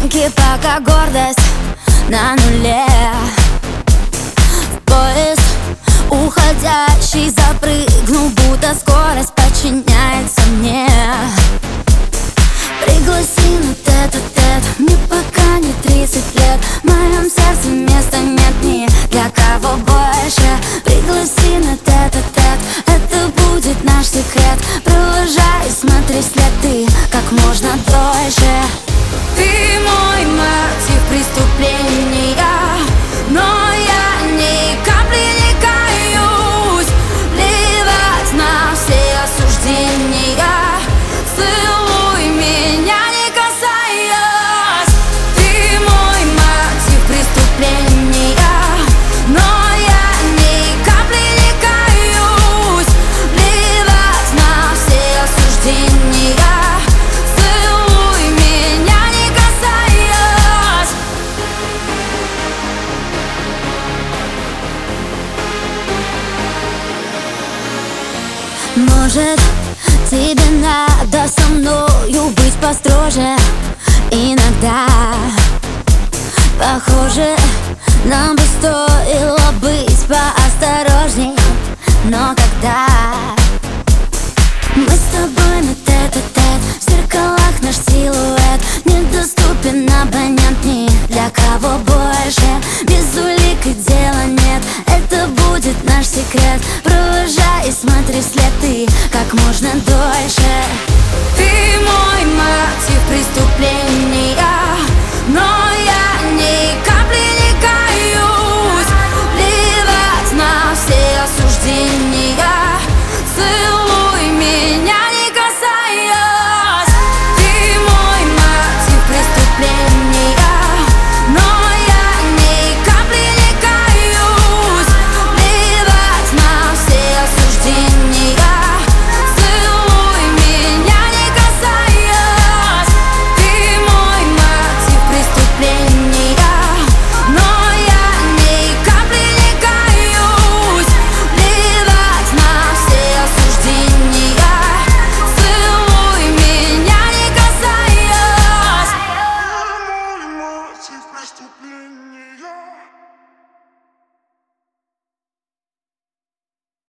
стоянке, пока гордость на нуле. В поезд уходящий запрыгну, будто скорость подчиняется мне. Пригласи на тет-а-тет, мне пока не 30 лет. В моем сердце места нет ни для кого больше. Пригласи на тет-а-тет, это будет наш секрет. Провожай, смотри вслед ты как можно дольше. Ты мой мотив преступления, но я ни капли не каюсь. Плевать на все осуждения, целуй меня не касаясь. Ты мой мотив преступления, но я ни капли не каюсь. Плевать на все осуждения, целуй меня не касаясь. Может, тебе надо со мною быть построже иногда. Похоже, нам бы стоило быть поосторожней. Но когда мы с тобой на тет-а-тет, в зеркалах наш силуэт недоступен абонент ни для кого больше. Без улик и дела нет, это будет наш секрет. Провожай и смотри вслед ты как можно дольше.